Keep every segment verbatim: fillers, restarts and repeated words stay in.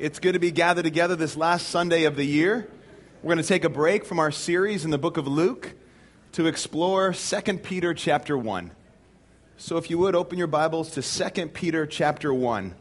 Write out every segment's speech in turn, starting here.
It's good to be gathered together this last Sunday of the year. We're going to take a break from our series in the book of Luke to explore Second Peter chapter one. So if you would, open your Bibles to Second Peter chapter one.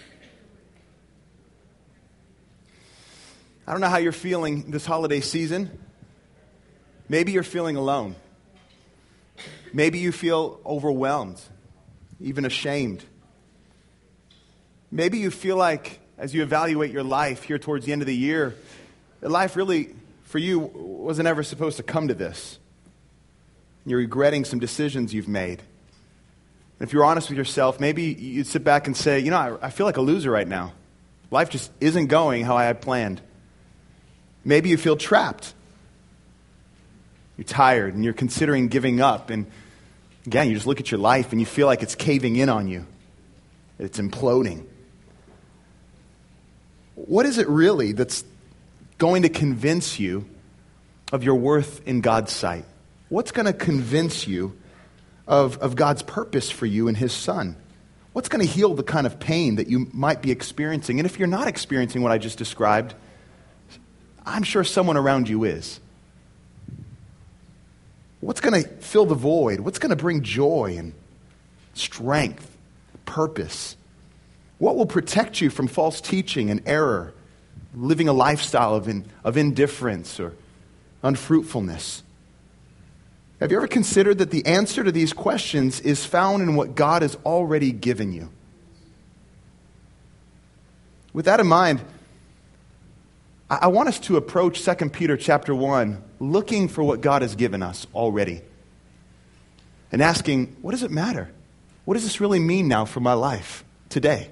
I don't know how you're feeling this holiday season. Maybe you're feeling alone. Maybe you feel overwhelmed, even ashamed. Maybe you feel like, as you evaluate your life here towards the end of the year, that life really, for you, wasn't ever supposed to come to this. You're regretting some decisions you've made. And if you're honest with yourself, maybe you'd sit back and say, you know, I, I feel like a loser right now. Life just isn't going how I had planned. Maybe you feel trapped. You're tired and you're considering giving up. And again, you just look at your life and you feel like it's caving in on you. It's imploding. What is it really that's going to convince you of your worth in God's sight? What's going to convince you of, of God's purpose for you and His Son? What's going to heal the kind of pain that you might be experiencing? And if you're not experiencing what I just described, I'm sure someone around you is. What's going to fill the void? What's going to bring joy and strength, purpose? What will protect you from false teaching and error, living a lifestyle of, in, of indifference or unfruitfulness? Have you ever considered that the answer to these questions is found in what God has already given you? With that in mind, I, I want us to approach Second Peter chapter one looking for what God has given us already and asking, what does it matter? What does this really mean now for my life today?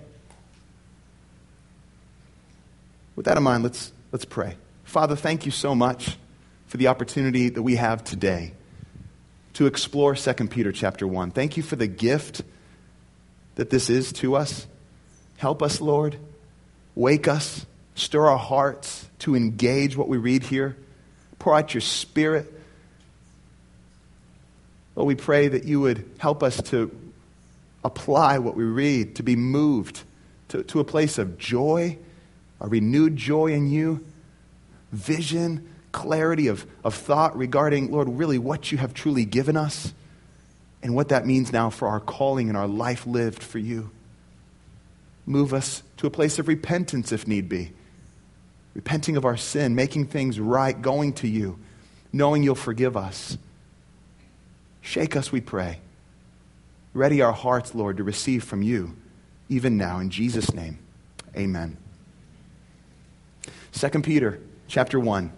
With that in mind, let's let's pray. Father, thank you so much for the opportunity that we have today to explore Second Peter chapter one. Thank you for the gift that this is to us. Help us, Lord. Wake us. Stir our hearts to engage what we read here. Pour out your Spirit. Lord, we pray that you would help us to apply what we read, to be moved to, to a place of joy, a renewed joy in you, vision, clarity of, of thought regarding, Lord, really what you have truly given us and what that means now for our calling and our life lived for you. Move us to a place of repentance if need be, repenting of our sin, making things right, going to you, knowing you'll forgive us. Shake us, we pray. Ready our hearts, Lord, to receive from you, even now. In Jesus' name, amen. Second Peter chapter one.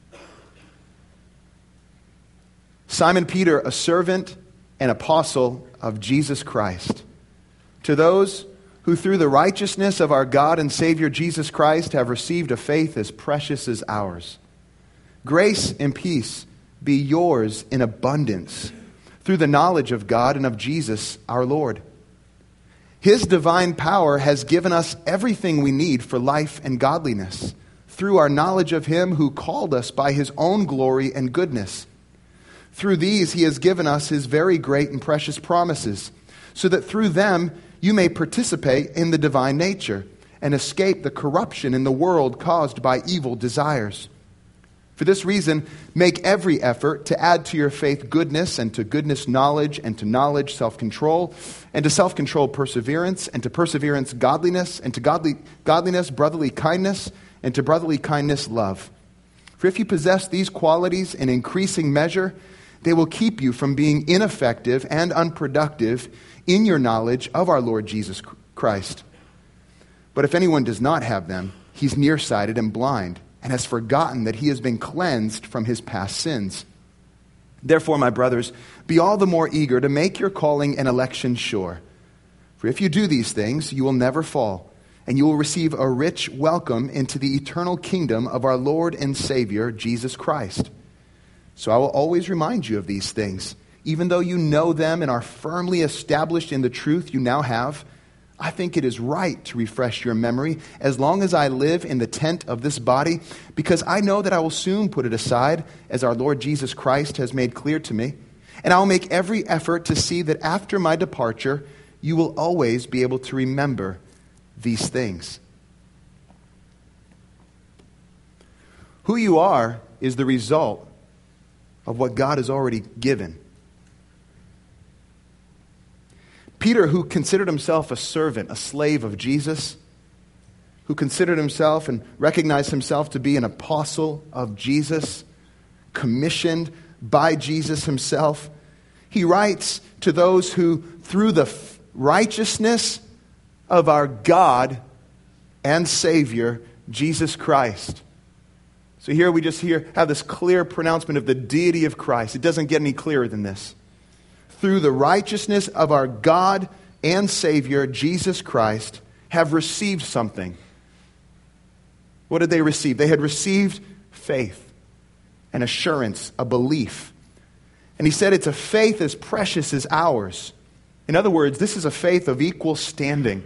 Simon Peter, a servant and apostle of Jesus Christ, to those who through the righteousness of our God and Savior Jesus Christ have received a faith as precious as ours. Grace and peace be yours in abundance through the knowledge of God and of Jesus our Lord. His divine power has given us everything we need for life and godliness through our knowledge of Him who called us by His own glory and goodness. Through these He has given us His very great and precious promises, so that through them you may participate in the divine nature and escape the corruption in the world caused by evil desires. For this reason, make every effort to add to your faith goodness, and to goodness knowledge, and to knowledge self-control, and to self-control perseverance, and to perseverance godliness, and to godly, godliness brotherly kindness, and to brotherly kindness love. For if you possess these qualities in increasing measure, they will keep you from being ineffective and unproductive in your knowledge of our Lord Jesus Christ. But if anyone does not have them, he's nearsighted and blind, and has forgotten that he has been cleansed from his past sins. Therefore, my brothers, be all the more eager to make your calling and election sure. For if you do these things, you will never fall, and you will receive a rich welcome into the eternal kingdom of our Lord and Savior, Jesus Christ. So I will always remind you of these things, even though you know them and are firmly established in the truth you now have. I think it is right to refresh your memory as long as I live in the tent of this body, because I know that I will soon put it aside, as our Lord Jesus Christ has made clear to me. And I will make every effort to see that after my departure, you will always be able to remember these things. Who you are is the result of what God has already given. Peter, who considered himself a servant, a slave of Jesus, who considered himself and recognized himself to be an apostle of Jesus, commissioned by Jesus himself, he writes to those who, through the righteousness of our God and Savior, Jesus Christ. So here we just hear have this clear pronouncement of the deity of Christ. It doesn't get any clearer than this. Through the righteousness of our God and Savior, Jesus Christ, have received something. What did they receive? They had received faith, an assurance, a belief. And he said it's a faith as precious as ours. In other words, this is a faith of equal standing.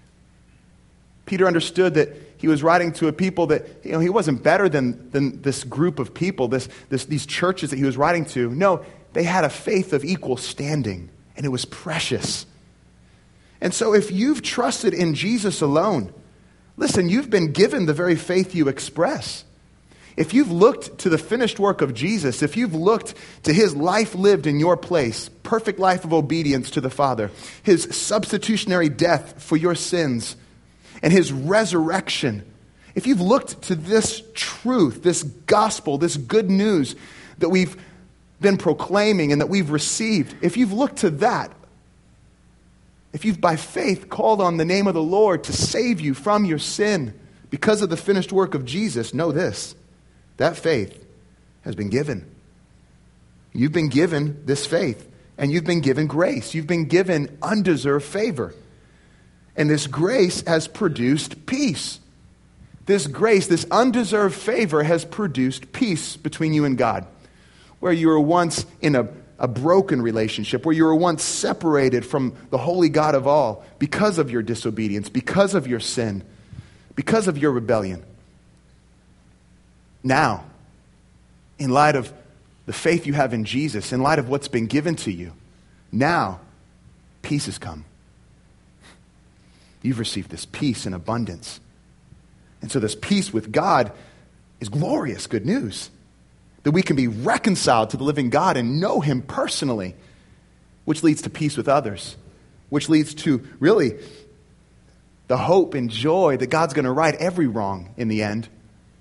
Peter understood that he was writing to a people that, you know, he wasn't better than, than this group of people, this, this, these churches that he was writing to. No, they had a faith of equal standing, and it was precious. And so if you've trusted in Jesus alone, listen, you've been given the very faith you express. If you've looked to the finished work of Jesus, if you've looked to his life lived in your place, perfect life of obedience to the Father, his substitutionary death for your sins, and his resurrection, if you've looked to this truth, this gospel, this good news that we've been proclaiming and that we've received, if you've looked to that, if you've by faith called on the name of the Lord to save you from your sin because of the finished work of Jesus, know this, that faith has been given. You've been given this faith, and you've been given grace. You've been given undeserved favor. And this grace has produced peace. This grace, this undeserved favor has produced peace between you and God. Where you were once in a, a broken relationship, where you were once separated from the holy God of all because of your disobedience, because of your sin, because of your rebellion. Now, in light of the faith you have in Jesus, in light of what's been given to you, now peace has come. You've received this peace in abundance. And so this peace with God is glorious good news. That we can be reconciled to the living God and know him personally, which leads to peace with others, which leads to really the hope and joy that God's going to right every wrong in the end.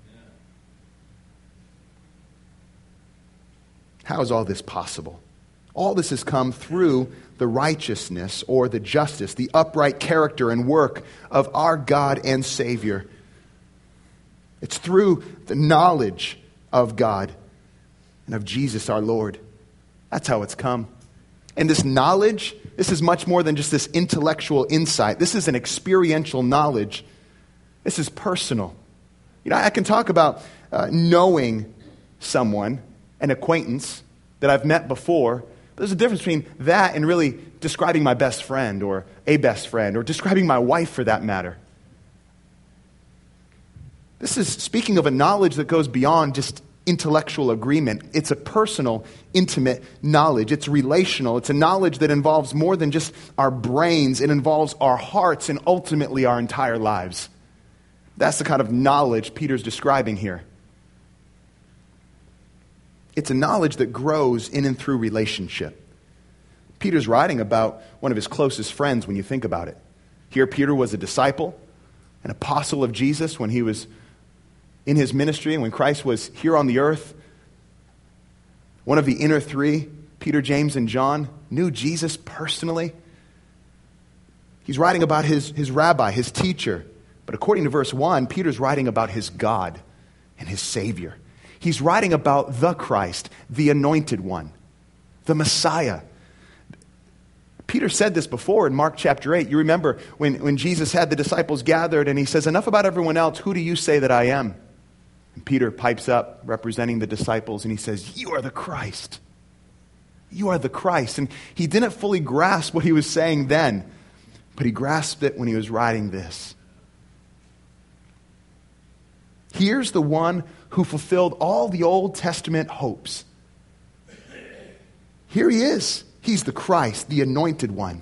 How is all this possible? All this has come through the righteousness or the justice, the upright character and work of our God and Savior. It's through the knowledge of God and of Jesus our Lord. That's how it's come. And this knowledge, this is much more than just this intellectual insight. This is an experiential knowledge. This is personal. You know, I can talk about uh, knowing someone, an acquaintance that I've met before. There's a difference between that and really describing my best friend or a best friend or describing my wife for that matter. This is speaking of a knowledge that goes beyond just intellectual agreement. It's a personal, intimate knowledge. It's relational. It's a knowledge that involves more than just our brains. It involves our hearts and ultimately our entire lives. That's the kind of knowledge Peter's describing here. It's a knowledge that grows in and through relationship. Peter's writing about one of his closest friends when you think about it. Here Peter was a disciple, an apostle of Jesus when he was in his ministry and when Christ was here on the earth. One of the inner three, Peter, James, and John, knew Jesus personally. He's writing about his, his rabbi, his teacher. But according to verse one, Peter's writing about his God and his Savior. He's writing about the Christ, the anointed one, the Messiah. Peter said this before in Mark chapter eight. You remember when, when Jesus had the disciples gathered and he says, enough about everyone else, who do you say that I am? And Peter pipes up representing the disciples and he says, you are the Christ. You are the Christ. And he didn't fully grasp what he was saying then, but he grasped it when he was writing this. Here's the one who fulfilled all the Old Testament hopes. Here he is. He's the Christ, the anointed one.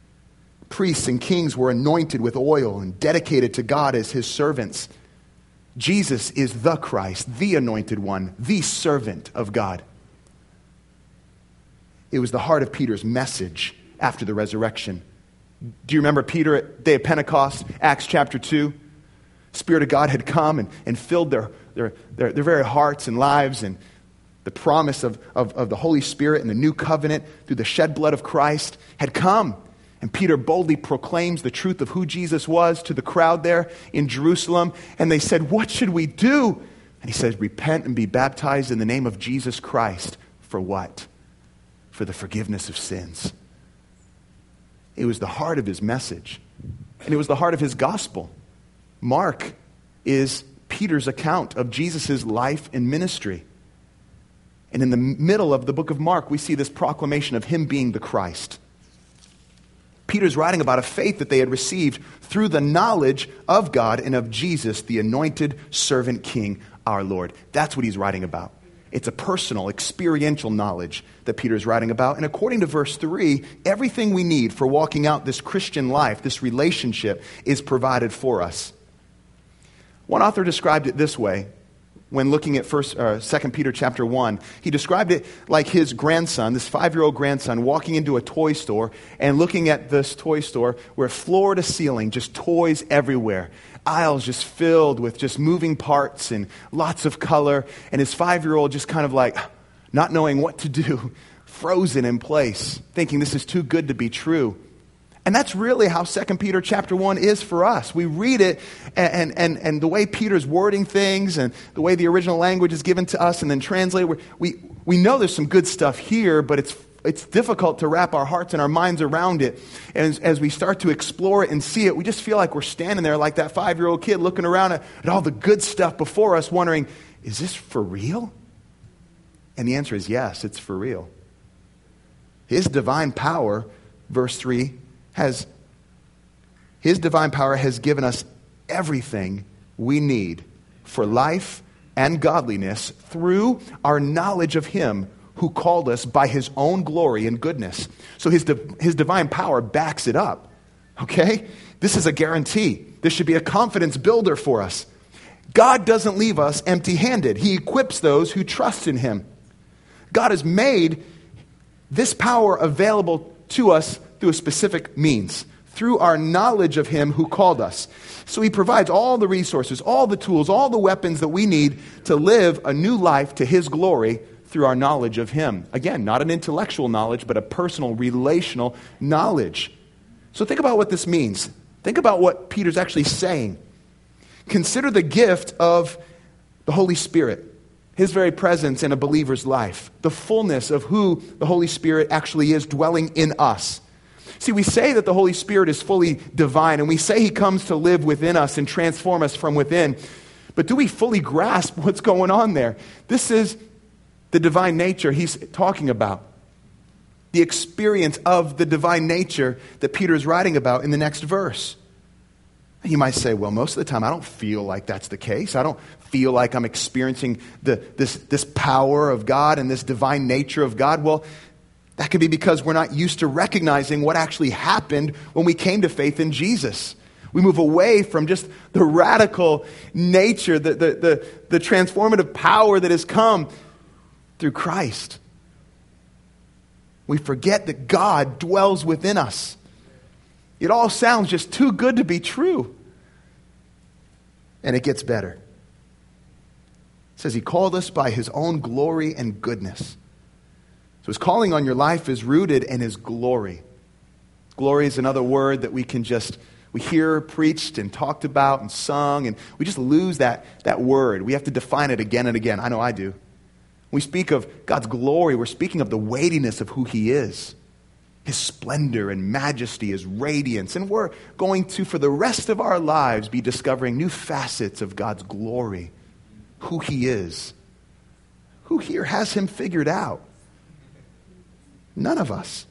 Priests and kings were anointed with oil and dedicated to God as his servants. Jesus is the Christ, the anointed one, the servant of God. It was the heart of Peter's message after the resurrection. Do you remember Peter at day of Pentecost, Acts chapter two? Spirit of God had come and, and filled their, their, their, their very hearts and lives, and the promise of, of, of the Holy Spirit and the new covenant through the shed blood of Christ had come. And Peter boldly proclaims the truth of who Jesus was to the crowd there in Jerusalem. And they said, "What should we do?" And he says, "Repent and be baptized in the name of Jesus Christ." For what? For the forgiveness of sins. It was the heart of his message. And it was the heart of his gospel. Mark is Peter's account of Jesus' life and ministry. And in the middle of the book of Mark, we see this proclamation of him being the Christ. Peter's writing about a faith that they had received through the knowledge of God and of Jesus, the anointed servant king, our Lord. That's what he's writing about. It's a personal, experiential knowledge that Peter's writing about. And according to verse three, everything we need for walking out this Christian life, this relationship, is provided for us. One author described it this way when looking at first, uh, Second Peter chapter one. He described it like his grandson, this five-year-old grandson, walking into a toy store and looking at this toy store where floor to ceiling, just toys everywhere. Aisles just filled with just moving parts and lots of color. And his five-year-old just kind of like not knowing what to do, frozen in place, thinking this is too good to be true. And that's really how Second Peter chapter one is for us. We read it, and, and, and the way Peter's wording things and the way the original language is given to us and then translated, we, we know there's some good stuff here, but it's it's difficult to wrap our hearts and our minds around it. And as, as we start to explore it and see it, we just feel like we're standing there like that five-year-old kid looking around at, at all the good stuff before us, wondering, is this for real? And the answer is yes, it's for real. His divine power, verse three, has His divine power has given us everything we need for life and godliness through our knowledge of Him who called us by His own glory and goodness. So His, di- his divine power backs it up. Okay? This is a guarantee. This should be a confidence builder for us. God doesn't leave us empty-handed. He equips those who trust in Him. God has made this power available to us through a specific means, through our knowledge of Him who called us. So He provides all the resources, all the tools, all the weapons that we need to live a new life to His glory through our knowledge of Him. Again, not an intellectual knowledge, but a personal, relational knowledge. So think about what this means. Think about what Peter's actually saying. Consider the gift of the Holy Spirit, His very presence in a believer's life, the fullness of who the Holy Spirit actually is dwelling in us. See, we say that the Holy Spirit is fully divine, and we say He comes to live within us and transform us from within. But do we fully grasp what's going on there? This is the divine nature He's talking about. The experience of the divine nature that Peter is writing about in the next verse. You might say, well, most of the time I don't feel like that's the case. I don't feel like I'm experiencing the, this, this power of God and this divine nature of God. Well, that could be because we're not used to recognizing what actually happened when we came to faith in Jesus. We move away from just the radical nature, the, the, the, the transformative power that has come through Christ. We forget that God dwells within us. It all sounds just too good to be true. And it gets better. It says He called us by His own glory and goodness. So His calling on your life is rooted in His glory. Glory is another word that we can just, we hear preached and talked about and sung, and we just lose that, that word. We have to define it again and again. I know I do. When we speak of God's glory, we're speaking of the weightiness of who He is. His splendor and majesty, His radiance. And we're going to, for the rest of our lives, be discovering new facets of God's glory. Who He is. Who here has Him figured out? None of us.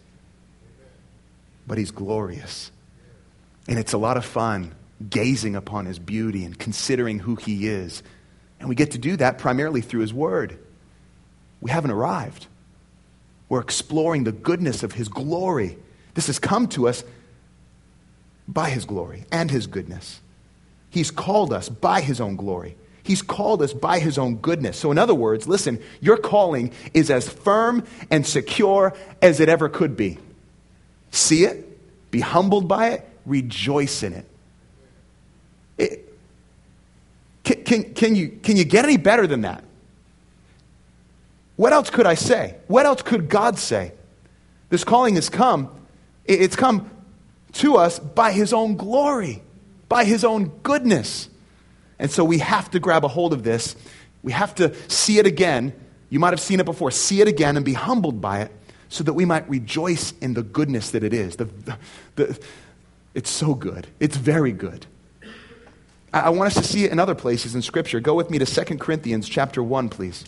But He's glorious. And it's a lot of fun gazing upon His beauty and considering who He is. And we get to do that primarily through His Word. We haven't arrived. We're exploring the goodness of His glory. This has come to us by His glory and His goodness. He's called us by His own glory. He's called us by his own goodness. So in other words, listen, your calling is as firm and secure as it ever could be. See it, be humbled by it, rejoice in it. it can, can, can, you, can you get any better than that? What else could I say? What else could God say? This calling has come, it's come to us by his own glory, by his own goodness. And so we have to grab a hold of this. We have to see it again. You might have seen it before. See it again and be humbled by it so that we might rejoice in the goodness that it is. The, the, the, it's so good. It's very good. I, I want us to see it in other places in Scripture. Go with me to Second Corinthians chapter one, please.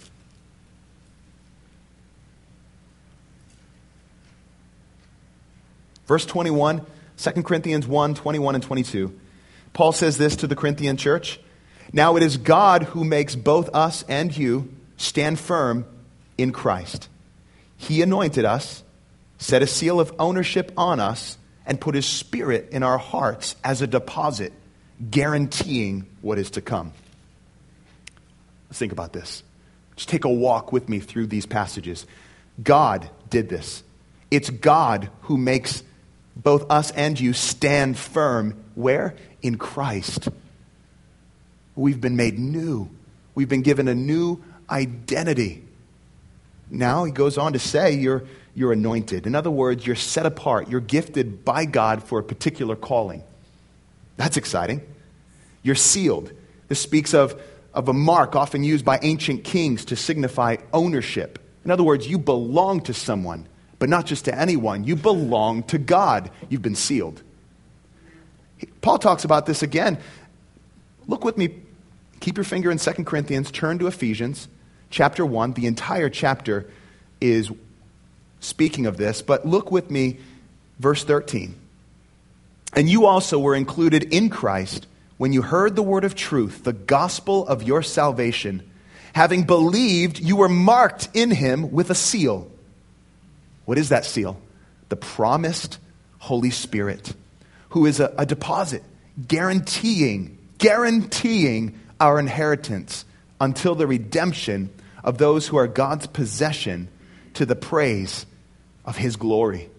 Verse twenty-one, Second Corinthians one, twenty-one and twenty-two. Paul says this to the Corinthian church. Now it is God who makes both us and you stand firm in Christ. He anointed us, set a seal of ownership on us, and put his Spirit in our hearts as a deposit, guaranteeing what is to come. Let's think about this. Just take a walk with me through these passages. God did this. It's God who makes both us and you stand firm. Where? In Christ. We've been made new. We've been given a new identity. Now he goes on to say you're, you're anointed. In other words, you're set apart. You're gifted by God for a particular calling. That's exciting. You're sealed. This speaks of, of a mark often used by ancient kings to signify ownership. In other words, you belong to someone. But not just to anyone. You belong to God. You've been sealed. Paul talks about this again. Look with me. Keep your finger in Second Corinthians. Turn to Ephesians chapter one. The entire chapter is speaking of this. But look with me, verse thirteen. And you also were included in Christ when you heard the word of truth, the gospel of your salvation. Having believed, you were marked in him with a seal. What is that seal? The promised Holy Spirit, who is a, a deposit, guaranteeing, guaranteeing our inheritance until the redemption of those who are God's possession to the praise of his glory.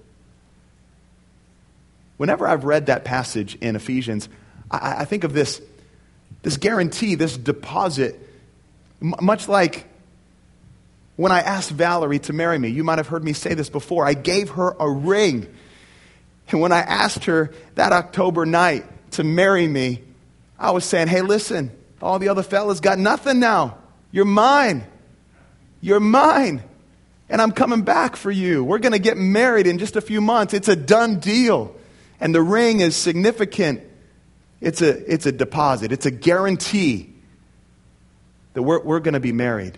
Whenever I've read that passage in Ephesians, I, I think of this, this guarantee, this deposit, m- much like when I asked Valerie to marry me. You might have heard me say this before. I gave her a ring. And when I asked her that October night to marry me, I was saying, hey, listen, all the other fellas got nothing now. You're mine. You're mine. And I'm coming back for you. We're going to get married in just a few months. It's a done deal. And the ring is significant. It's a, it's a deposit. It's a guarantee that we're, we're going to be married.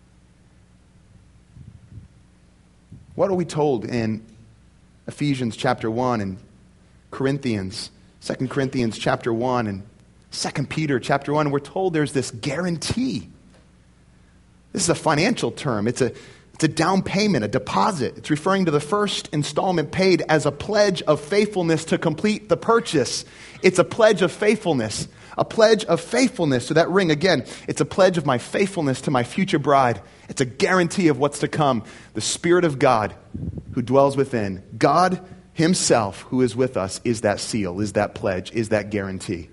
What are we told in Ephesians chapter one and Corinthians, Second Corinthians chapter one and Second Peter chapter one? We're told there's this guarantee. This is a financial term. It's a, it's a down payment, a deposit. It's referring to the first installment paid as a pledge of faithfulness to complete the purchase. It's a pledge of faithfulness. A pledge of faithfulness. So that ring, again, it's a pledge of my faithfulness to my future bride. It's a guarantee of what's to come. The Spirit of God who dwells within. God himself who is with us is that seal, is that pledge, is that guarantee.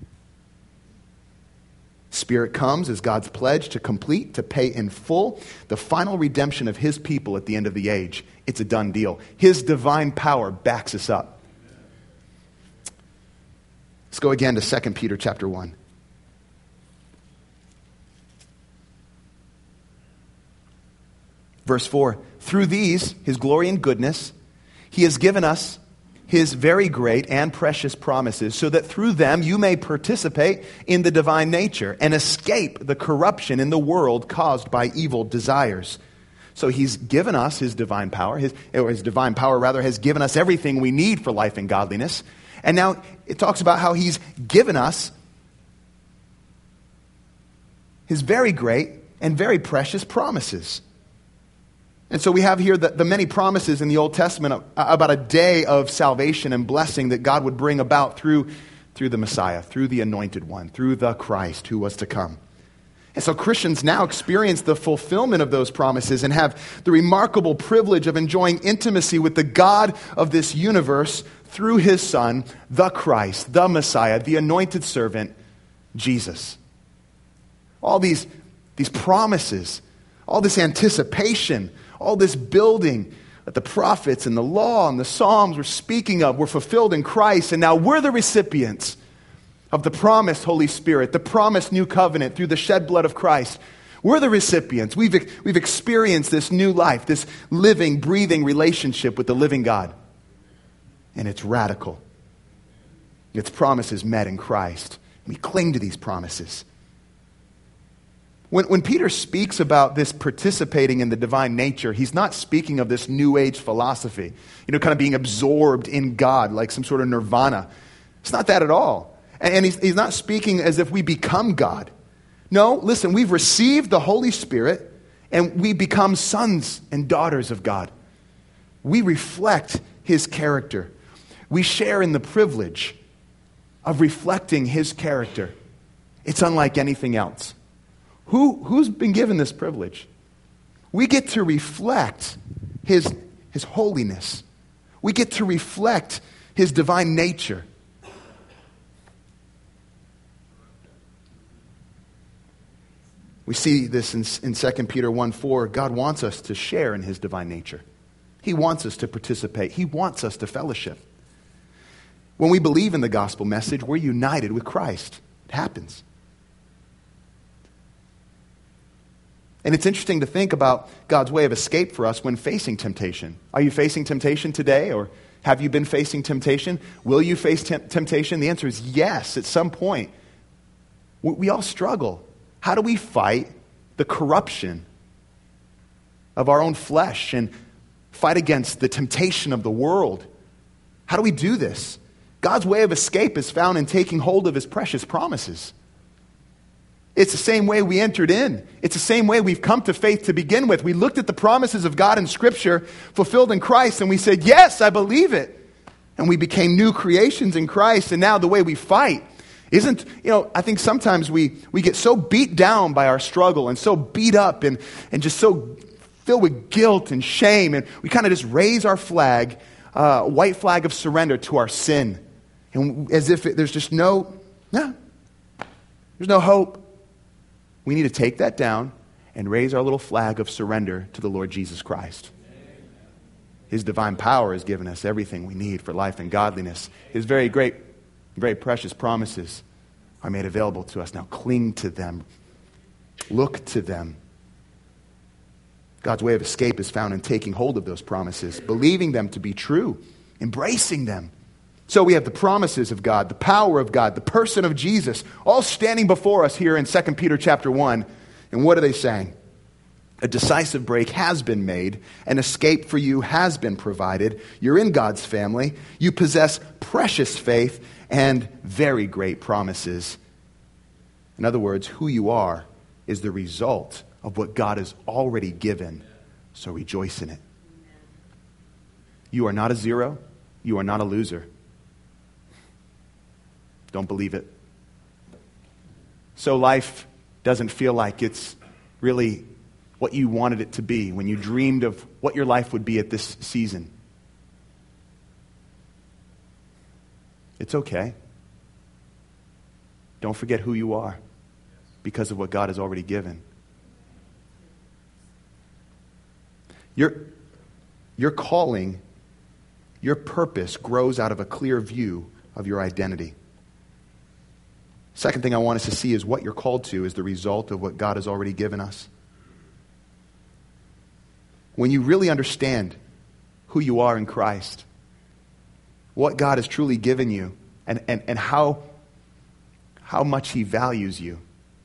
Spirit comes as God's pledge to complete, to pay in full the final redemption of his people at the end of the age. It's a done deal. His divine power backs us up. Let's go again to Second Peter chapter one. Verse four, through these, his glory and goodness, he has given us his very great and precious promises, so that through them you may participate in the divine nature and escape the corruption in the world caused by evil desires. So he's given us his divine power, his, or his divine power rather has given us everything we need for life and godliness. And now it talks about how he's given us his very great and very precious promises. And so we have here the, the many promises in the Old Testament about a day of salvation and blessing that God would bring about through, through the Messiah, through the Anointed One, through the Christ who was to come. And so Christians now experience the fulfillment of those promises and have the remarkable privilege of enjoying intimacy with the God of this universe through his Son, the Christ, the Messiah, the anointed servant, Jesus. All these, these promises, all this anticipation, all this building that the prophets and the law and the Psalms were speaking of were fulfilled in Christ, and now we're the recipients of the promised Holy Spirit, the promised new covenant through the shed blood of Christ. We're the recipients. We've, we've experienced this new life, this living, breathing relationship with the living God. And it's radical. Its promises met in Christ. We cling to these promises. When, when Peter speaks about this participating in the divine nature, he's not speaking of this New Age philosophy, you know, kind of being absorbed in God like some sort of nirvana. It's not that at all. And, and he's, he's not speaking as if we become God. No, listen, we've received the Holy Spirit and we become sons and daughters of God. We reflect his character. We share in the privilege of reflecting his character. It's unlike anything else. Who, who's been given this privilege? We get to reflect his, his holiness. We get to reflect his divine nature. We see this in, in Second Peter one four. God wants us to share in his divine nature. He wants us to participate. He wants us to fellowship. When we believe in the gospel message, we're united with Christ. It happens. And it's interesting to think about God's way of escape for us when facing temptation. Are you facing temptation today, or have you been facing temptation? Will you face temp- temptation? The answer is yes, at some point. We, we all struggle. How do we fight the corruption of our own flesh and fight against the temptation of the world? How do we do this? God's way of escape is found in taking hold of his precious promises. It's the same way we entered in. It's the same way we've come to faith to begin with. We looked at the promises of God in Scripture fulfilled in Christ, and we said, yes, I believe it. And we became new creations in Christ, and now the way we fight isn't, you know, I think sometimes we, we get so beat down by our struggle and so beat up and, and just so filled with guilt and shame, and we kind of just raise our flag, uh, white flag of surrender to our sin. And as if it, there's just no, no, there's no hope. We need to take that down and raise our little flag of surrender to the Lord Jesus Christ. His divine power has given us everything we need for life and godliness. His very great, very precious promises are made available to us. Now cling to them. Look to them. God's way of escape is found in taking hold of those promises, believing them to be true, embracing them. So we have the promises of God, the power of God, the person of Jesus, all standing before us here in Second Peter chapter one. And what are they saying? A decisive break has been made. An escape for you has been provided. You're in God's family. You possess precious faith and very great promises. In other words, who you are is the result of what God has already given. So rejoice in it. You are not a zero. You are not a loser. Don't believe it. So life doesn't feel like it's really what you wanted it to be when you dreamed of what your life would be at this season. It's okay. Don't forget who you are because of what God has already given. Your, your calling, your purpose grows out of a clear view of your identity. Second thing I want us to see is what you're called to is the result of what God has already given us. When you really understand who you are in Christ, what God has truly given you, and, and, and how, how much he values you,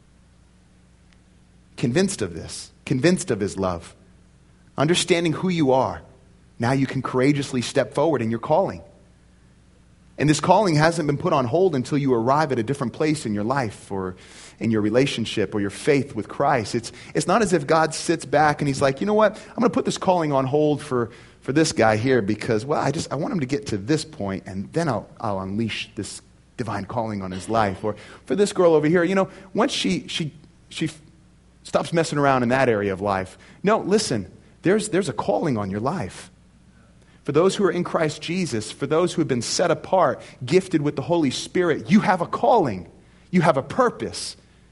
convinced of this, convinced of his love, understanding who you are, now you can courageously step forward in your calling. And this calling hasn't been put on hold until you arrive at a different place in your life or in your relationship or your faith with Christ. It's, it's not as if God sits back and he's like, you know what, I'm going to put this calling on hold for, for this guy here because, well, I just I want him to get to this point and then I'll, I'll unleash this divine calling on his life. Or for this girl over here, you know, once she, she, she Stops messing around in that area of life. No, listen, there's, there's a calling on your life. For those who are in Christ Jesus, for those who have been set apart, gifted with the Holy Spirit, you have a calling. You have a purpose.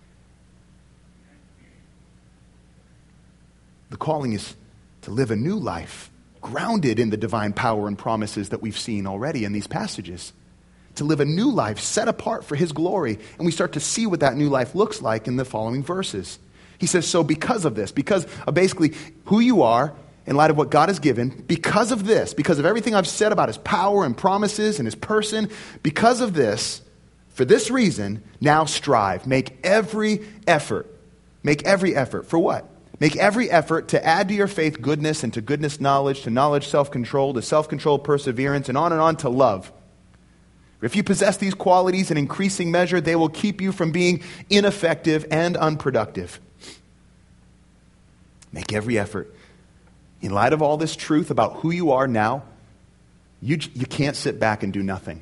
The calling is to live a new life, grounded in the divine power and promises that we've seen already in these passages. To live a new life set apart for His glory. And we start to see what that new life looks like in the following verses. He says, so because of this, because of basically who you are, in light of what God has given, because of this, because of everything I've said about His power and promises and His person, because of this, for this reason, now strive. Make every effort. Make every effort. For what? Make every effort to add to your faith goodness, and to goodness knowledge, to knowledge self-control, to self-control perseverance, and on and on to love. If you possess these qualities in increasing measure, they will keep you from being ineffective and unproductive. Make every effort. In light of all this truth about who you are now, you, you can't sit back and do nothing.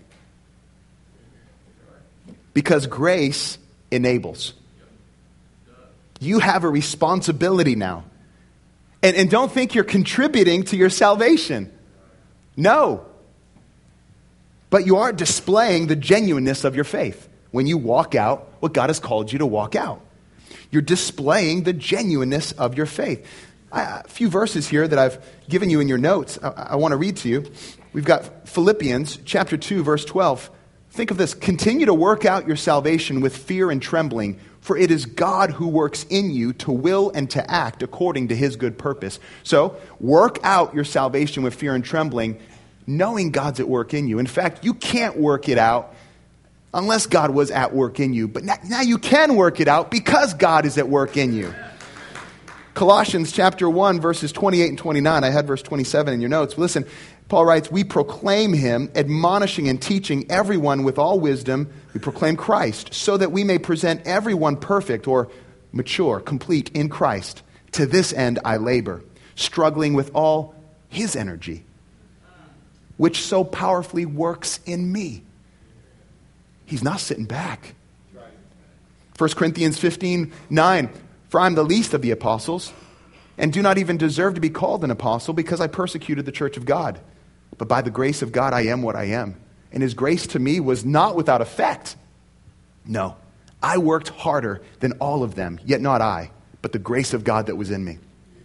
Because grace enables. You have a responsibility now. And, and don't think you're contributing to your salvation. No. But you are displaying the genuineness of your faith when you walk out what God has called you to walk out. You're displaying the genuineness of your faith. I, a few verses here that I've given you in your notes, I, I want to read to you. We've got Philippians chapter two, verse twelve. Think of this. Continue to work out your salvation with fear and trembling, for it is God who works in you to will and to act according to His good purpose. So, work out your salvation with fear and trembling, knowing God's at work in you. In fact, you can't work it out unless God was at work in you. But now, now you can work it out because God is at work in you. Colossians chapter one, verses twenty-eight and twenty-nine. I had verse twenty-seven in your notes. Listen, Paul writes, we proclaim Him, admonishing and teaching everyone with all wisdom. We proclaim Christ, so that we may present everyone perfect or mature, complete in Christ. To this end I labor, struggling with all His energy, which so powerfully works in me. He's not sitting back. First Corinthians fifteen nine. For I am the least of the apostles, and do not even deserve to be called an apostle, because I persecuted the church of God. But by the grace of God I am what I am. And His grace to me was not without effect. No, I worked harder than all of them, yet not I, but the grace of God that was in me.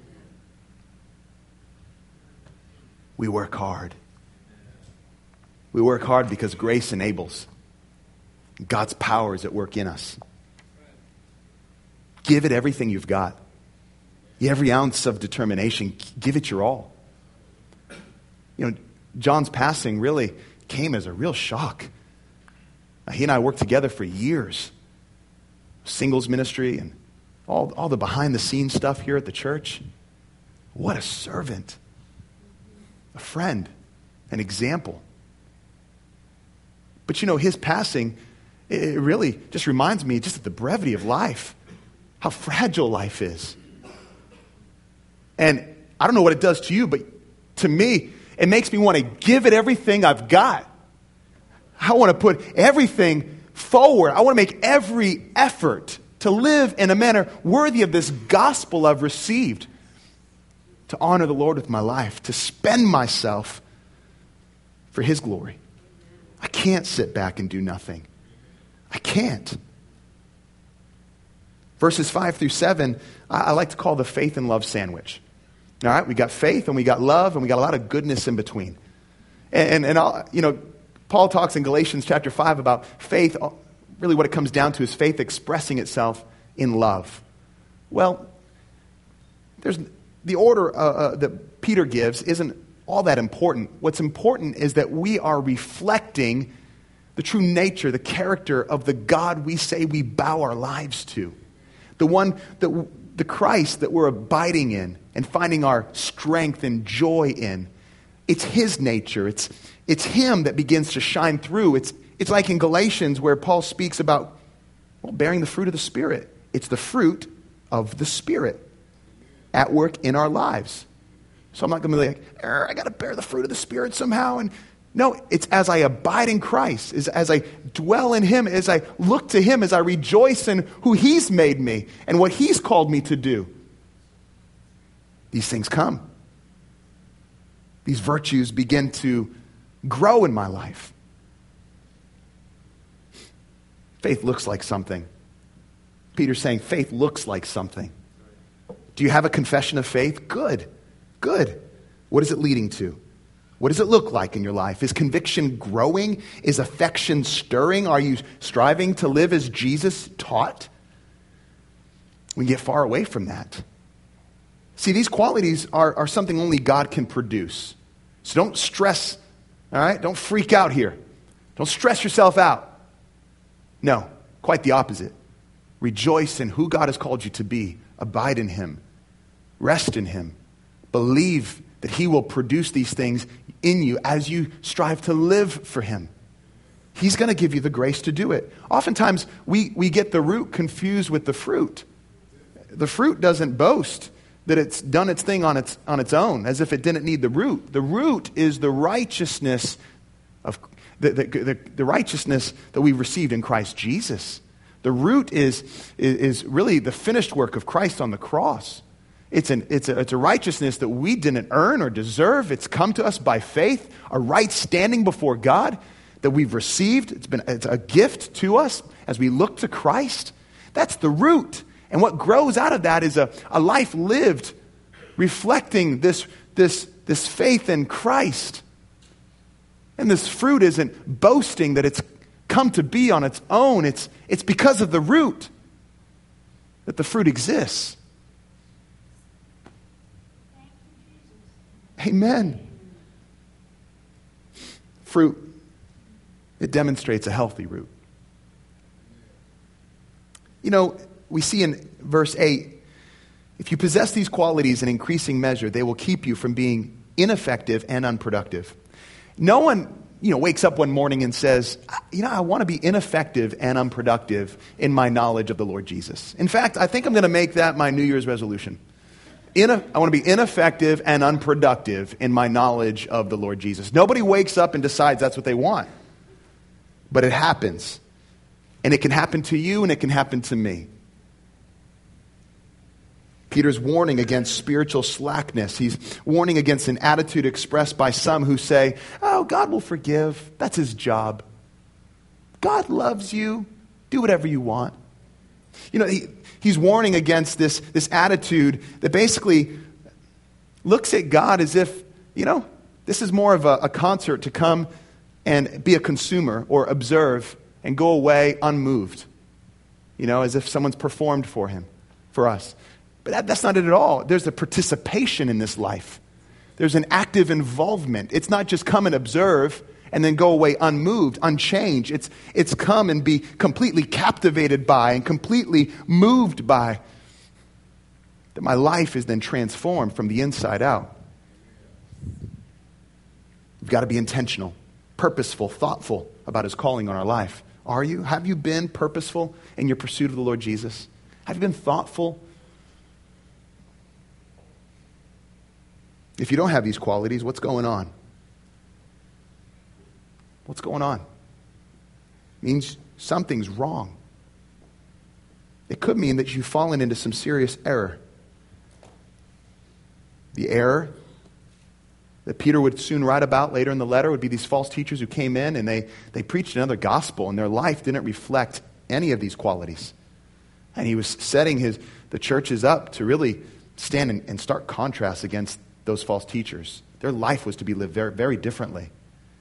We work hard. We work hard because grace enables. God's power is at work in us. Give it everything you've got. Every ounce of determination, give it your all. You know, John's passing really came as a real shock. He and I worked together for years. Singles ministry and all, all the behind-the-scenes stuff here at the church. What a servant. A friend. An example. But you know, his passing, it really just reminds me just of the brevity of life. How fragile life is. And I don't know what it does to you, but to me, it makes me want to give it everything I've got. I want to put everything forward. I want to make every effort to live in a manner worthy of this gospel I've received. To honor the Lord with my life. To spend myself for His glory. I can't sit back and do nothing. I can't. Verses five through seven, I like to call the faith and love sandwich. All right, we got faith and we got love and we got a lot of goodness in between. And, and, and I'll, you know, Paul talks in Galatians chapter five about faith. Really what it comes down to is faith expressing itself in love. Well, there's the order uh, uh, that Peter gives isn't all that important. What's important is that we are reflecting the true nature, the character of the God we say we bow our lives to. The one, that the Christ that we're abiding in and finding our strength and joy in. It's His nature. It's, it's Him that begins to shine through. It's, it's like in Galatians where Paul speaks about, well, bearing the fruit of the Spirit. It's the fruit of the Spirit at work in our lives. So I'm not going to be like, I got to bear the fruit of the Spirit somehow. And No, it's as I abide in Christ, as, as I dwell in him, as I look to him, as I rejoice in who he's made me and what he's called me to do. These things come. These virtues begin to grow in my life. Faith looks like something. Peter's saying faith looks like something. Do you have a confession of faith? Good. Good. What is it leading to? What does it look like in your life? Is conviction growing? Is affection stirring? Are you striving to live as Jesus taught? We get far away from that. See, these qualities are, are something only God can produce. So don't stress, all right? Don't freak out here. Don't stress yourself out. No, quite the opposite. Rejoice in who God has called you to be. Abide in him. Rest in him. Believe that he will produce these things in you as you strive to live for him. He's going to give you the grace to do it. Oftentimes, we, we get the root confused with the fruit. The fruit doesn't boast that it's done its thing on its, on its own, as if it didn't need the root. The root is the righteousness of the, the, the, the righteousness that we received in Christ Jesus. The root is, is, is really the finished work of Christ on the cross. It's, an, it's, a, it's a righteousness that we didn't earn or deserve. It's come to us by faith, a right standing before God that we've received. It's been it's a gift to us as we look to Christ. That's the root. And what grows out of that is a, a life lived reflecting this, this, this faith in Christ. And this fruit isn't boasting that it's come to be on its own. It's, it's because of the root that the fruit exists. Amen. Fruit, it demonstrates a healthy root. You know, we see in verse eight, if you possess these qualities in increasing measure, they will keep you from being ineffective and unproductive. No one, you know, wakes up one morning and says, you know, I want to be ineffective and unproductive in my knowledge of the Lord Jesus. In fact, I think I'm going to make that my New Year's resolution. In a, I want to be ineffective and unproductive in my knowledge of the Lord Jesus. Nobody wakes up and decides that's what they want. But it happens. And it can happen to you and it can happen to me. Peter's warning against spiritual slackness. He's warning against an attitude expressed by some who say, oh, God will forgive. That's his job. God loves you. Do whatever you want. You know, he, he's warning against this, this attitude that basically looks at God as if, you know, this is more of a, a concert to come and be a consumer or observe and go away unmoved. You know, as if someone's performed for him, for us. But that, that's not it at all. There's a participation in this life. There's an active involvement. It's not just come and observe and then go away unmoved, unchanged. It's, it's come and be completely captivated by and completely moved by. That my life is then transformed from the inside out. We've got to be intentional, purposeful, thoughtful about his calling on our life. Are you? Have you been purposeful in your pursuit of the Lord Jesus? Have you been thoughtful? If you don't have these qualities, what's going on? What's going on? It means something's wrong. It could mean that you've fallen into some serious error. The error that Peter would soon write about later in the letter would be these false teachers who came in and they, they preached another gospel and their life didn't reflect any of these qualities. And he was setting his the churches up to really stand in, in stark contrast against those false teachers. Their life was to be lived very, very differently.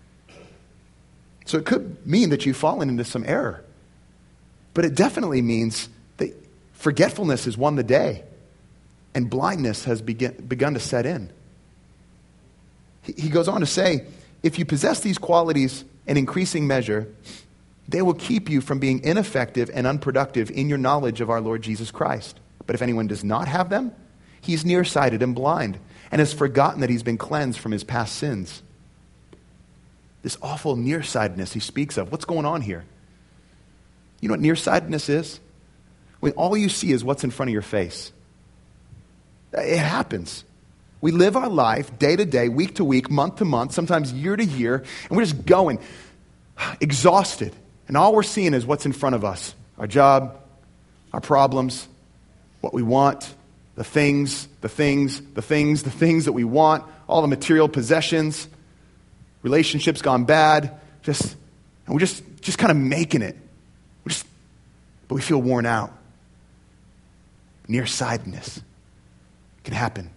So it could mean that you've fallen into some error. But it definitely means that forgetfulness has won the day and blindness has begin, begun to set in. He, he goes on to say, if you possess these qualities in increasing measure, they will keep you from being ineffective and unproductive in your knowledge of our Lord Jesus Christ. But if anyone does not have them, he's nearsighted and blind and has forgotten that he's been cleansed from his past sins. This awful nearsightedness he speaks of. What's going on here? You know what nearsightedness is? When all you see is what's in front of your face. It happens. We live our life day to day, week to week, month to month, sometimes year to year, and we're just going exhausted. And all we're seeing is what's in front of us. Our job, our problems, what we want, the things, the things, the things, the things that we want, all the material possessions, relationships gone bad, just, and we're just, just kind of making it. We're just, but we feel worn out. Nearsightedness can happen.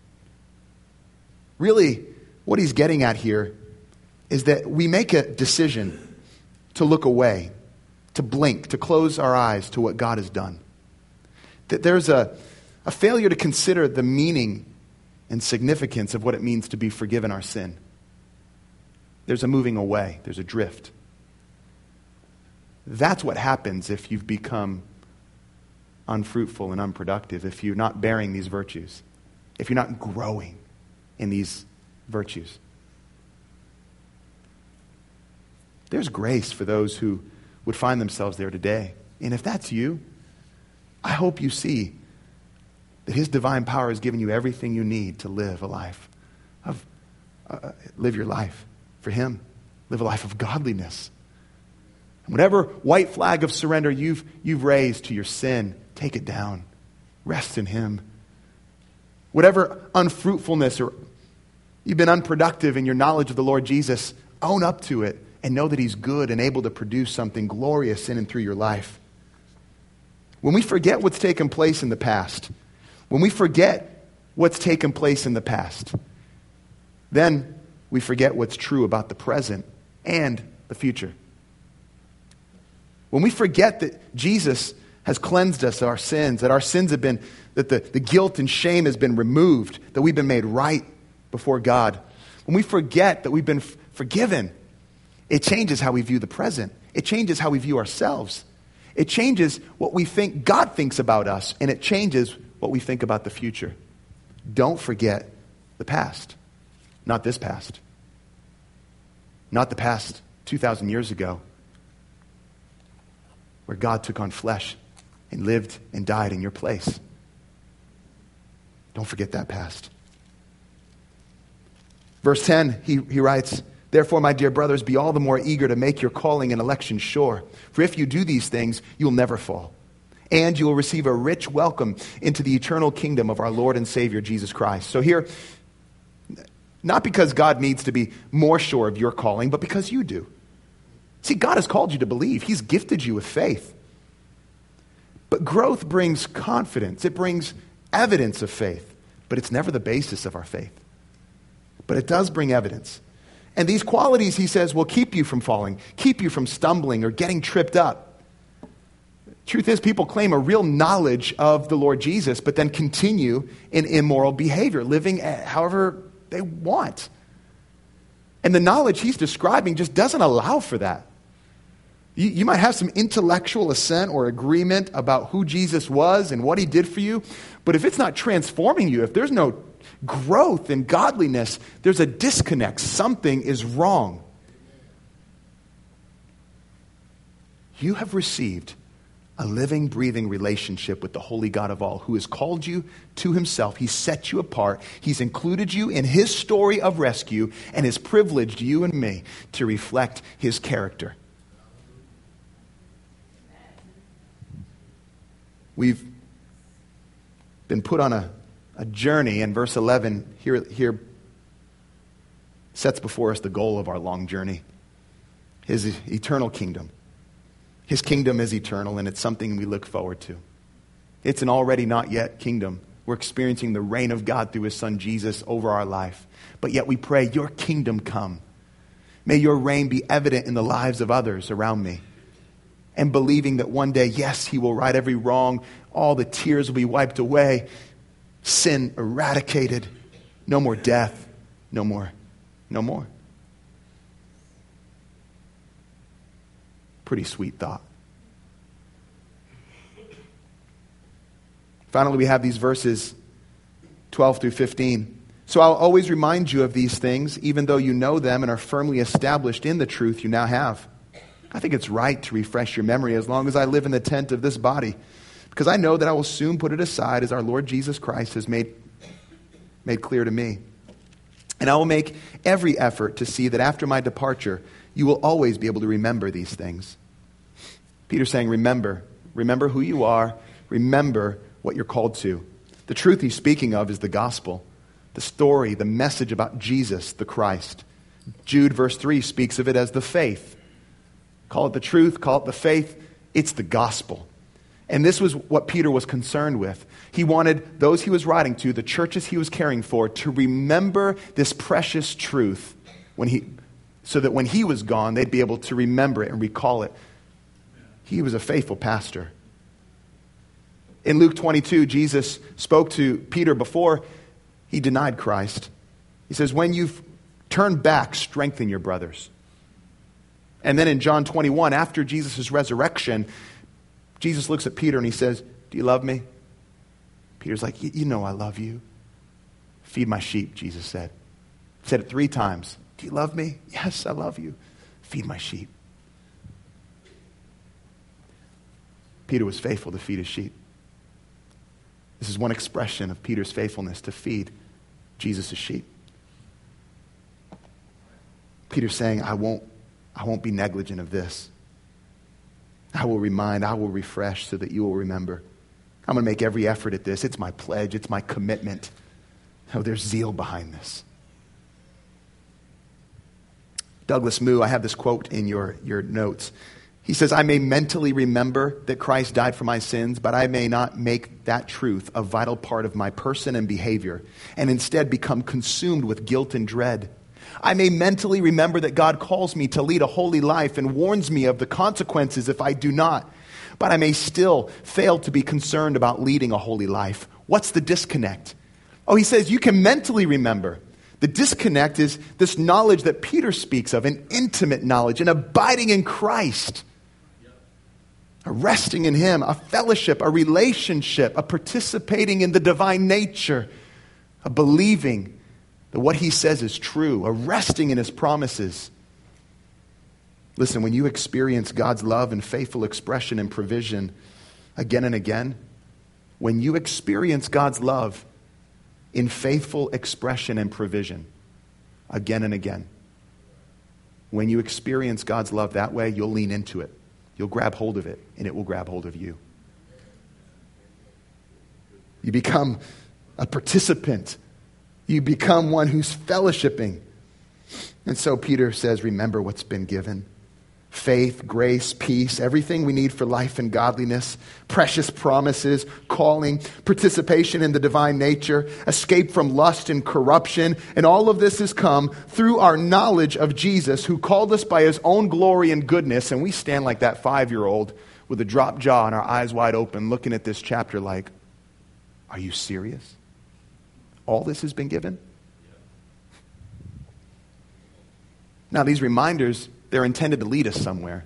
Really, what he's getting at here is that we make a decision to look away, to blink, to close our eyes to what God has done. That there's a, a failure to consider the meaning and significance of what it means to be forgiven our sin. There's a moving away. There's a drift. That's what happens if you've become unfruitful and unproductive, if you're not bearing these virtues, if you're not growing in these virtues. There's grace for those who would find themselves there today. And if that's you, I hope you see that his divine power has given you everything you need to live a life of, uh, live your life for him. Live a life of godliness. And whatever white flag of surrender you've, you've raised to your sin, take it down. Rest in him. Whatever unfruitfulness or you've been unproductive in your knowledge of the Lord Jesus, own up to it and know that he's good and able to produce something glorious in and through your life. When we forget what's taken place in the past, when we forget what's taken place in the past, then we forget what's true about the present and the future. When we forget that Jesus has cleansed us of our sins, that our sins have been, that the, the guilt and shame has been removed, that we've been made right before God. When we forget that we've been f- forgiven, it changes how we view the present. It changes how we view ourselves. It changes what we think God thinks about us, and it changes what we think about the future. Don't forget the past. Not this past. Not the past two thousand years ago, where God took on flesh and lived and died in your place. Don't forget that past. Verse ten, he, he writes, "Therefore, my dear brothers, be all the more eager to make your calling and election sure. For if you do these things, you'll never fall. And you will receive a rich welcome into the eternal kingdom of our Lord and Savior, Jesus Christ." So here, not because God needs to be more sure of your calling, but because you do. See, God has called you to believe. He's gifted you with faith. But growth brings confidence. It brings evidence of faith. But it's never the basis of our faith. But it does bring evidence. And these qualities, he says, will keep you from falling, keep you from stumbling or getting tripped up. Truth is, people claim a real knowledge of the Lord Jesus, but then continue in immoral behavior, living however they want. And the knowledge he's describing just doesn't allow for that. You, you might have some intellectual assent or agreement about who Jesus was and what he did for you, but if it's not transforming you, if there's no growth in godliness, there's a disconnect. Something is wrong. You have received a living, breathing relationship with the holy God of all, who has called you to himself. He's set you apart. He's included you in his story of rescue and has privileged you and me to reflect his character. We've been put on a, a journey, and verse eleven here, here sets before us the goal of our long journey, his eternal kingdom. His kingdom is eternal, and it's something we look forward to. It's an already not yet kingdom. We're experiencing the reign of God through his son Jesus over our life. But yet we pray, your kingdom come. May your reign be evident in the lives of others around me. And believing that one day, yes, he will right every wrong. All the tears will be wiped away. Sin eradicated. No more death. No more. No more. Pretty sweet thought. Finally, we have these verses twelve through fifteen. "So I'll always remind you of these things, even though you know them and are firmly established in the truth you now have. I think it's right to refresh your memory as long as I live in the tent of this body, because I know that I will soon put it aside as our Lord Jesus Christ has made made clear to me. And I will make every effort to see that after my departure, you will always be able to remember these things. Peter's saying, remember. Remember who you are. Remember what you're called to. The truth he's speaking of is the gospel, the story, the message about Jesus, the Christ. Jude, verse three, speaks of it as the faith. Call it the truth, call it the faith. It's the gospel. And this was what Peter was concerned with. He wanted those he was writing to, the churches he was caring for, to remember this precious truth when he, so that when he was gone, they'd be able to remember it and recall it. He was a faithful pastor. In Luke twenty-two, Jesus spoke to Peter before he denied Christ. He says, when you've turned back, strengthen your brothers. And then in John twenty-one, after Jesus' resurrection, Jesus looks at Peter and he says, do you love me? Peter's like, you know I love you. Feed my sheep, Jesus said. He said it three times. Do you love me? Yes, I love you. Feed my sheep. Peter was faithful to feed his sheep. This is one expression of Peter's faithfulness, to feed Jesus' sheep. Peter's saying, I won't, I won't be negligent of this. I will remind, I will refresh so that you will remember. I'm going to make every effort at this. It's my pledge. It's my commitment. Oh, there's zeal behind this. Douglas Moo, I have this quote in your, your notes. He says, I may mentally remember that Christ died for my sins, but I may not make that truth a vital part of my person and behavior, and instead become consumed with guilt and dread. I may mentally remember that God calls me to lead a holy life and warns me of the consequences if I do not, but I may still fail to be concerned about leading a holy life. What's the disconnect? Oh, he says you can mentally remember. The disconnect is this knowledge that Peter speaks of, an intimate knowledge, an abiding in Christ, a resting in him, a fellowship, a relationship, a participating in the divine nature, a believing that what he says is true, a resting in his promises. Listen, when you experience God's love and faithful expression and provision again and again, when you experience God's love in faithful expression and provision again and again, when you experience God's love that way, you'll lean into it. You'll grab hold of it, and it will grab hold of you. You become a participant. You become one who's fellowshipping. And so Peter says, remember what's been given. Faith, grace, peace, everything we need for life and godliness, precious promises, calling, participation in the divine nature, escape from lust and corruption. And all of this has come through our knowledge of Jesus, who called us by his own glory and goodness. And we stand like that five-year-old with a dropped jaw and our eyes wide open, looking at this chapter like, are you serious? All this has been given? Now, these reminders, they're intended to lead us somewhere.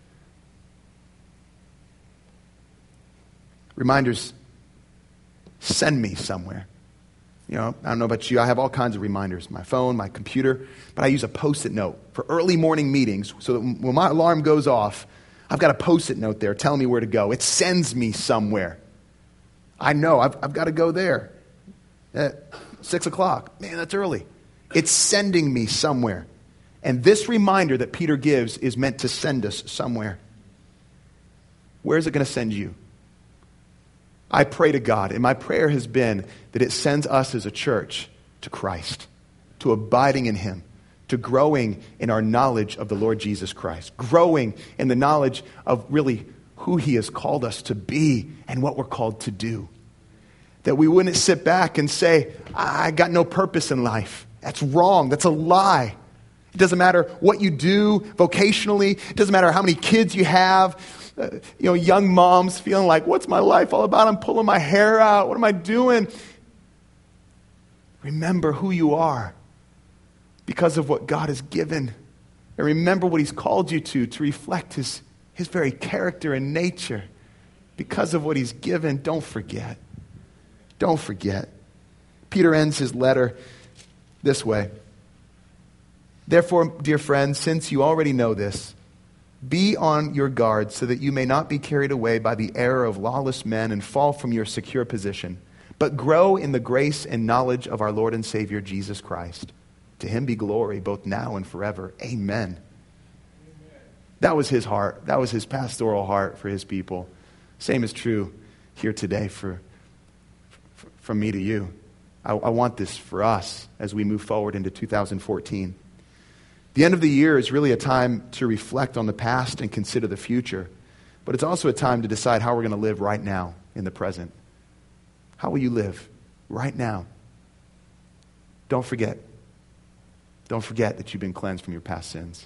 Reminders send me somewhere. You know, I don't know about you. I have all kinds of reminders. My phone, my computer. But I use a Post-it note for early morning meetings so that when my alarm goes off, I've got a Post-it note there telling me where to go. It sends me somewhere. I know I've, I've got to go there at six o'clock. Man, that's early. It's sending me somewhere. And this reminder that Peter gives is meant to send us somewhere. Where is it going to send you? I pray to God, and my prayer has been that it sends us as a church to Christ, to abiding in him, to growing in our knowledge of the Lord Jesus Christ, growing in the knowledge of really who he has called us to be and what we're called to do. That we wouldn't sit back and say, I got no purpose in life. That's wrong. That's a lie. It doesn't matter what you do vocationally. It doesn't matter how many kids you have. Uh, you know, young moms feeling like, what's my life all about? I'm pulling my hair out. What am I doing? Remember who you are because of what God has given. And remember what he's called you to, to reflect his, his very character and nature. Because of what he's given, don't forget. Don't forget. Peter ends his letter this way. Therefore, dear friends, since you already know this, be on your guard so that you may not be carried away by the error of lawless men and fall from your secure position, but grow in the grace and knowledge of our Lord and Savior, Jesus Christ. To him be glory, both now and forever. Amen. That was his heart. That was his pastoral heart for his people. Same is true here today for, for from me to you. I, I want this for us as we move forward into two thousand fourteen. The end of the year is really a time to reflect on the past and consider the future. But it's also a time to decide how we're going to live right now in the present. How will you live right now? Don't forget. Don't forget that you've been cleansed from your past sins.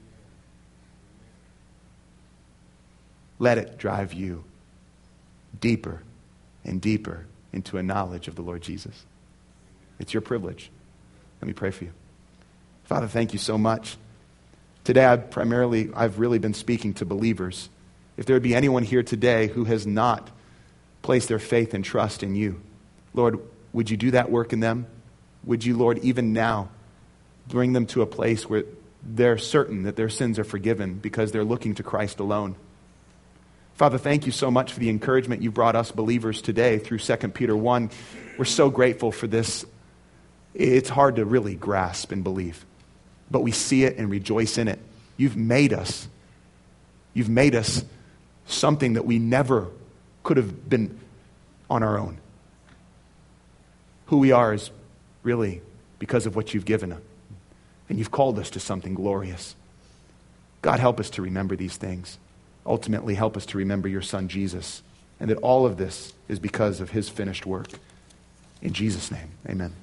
Let it drive you deeper and deeper into a knowledge of the Lord Jesus. It's your privilege. Let me pray for you. Father, thank you so much. Today, I've primarily, I've really been speaking to believers. If there would be anyone here today who has not placed their faith and trust in you, Lord, would you do that work in them? Would you, Lord, even now, bring them to a place where they're certain that their sins are forgiven because they're looking to Christ alone? Father, thank you so much for the encouragement you brought us believers today through Second Peter one. We're so grateful for this. It's hard to really grasp and believe, but we see it and rejoice in it. You've made us. You've made us something that we never could have been on our own. Who we are is really because of what you've given us. And you've called us to something glorious. God, help us to remember these things. Ultimately, help us to remember your Son, Jesus, and that all of this is because of his finished work. In Jesus' name, amen.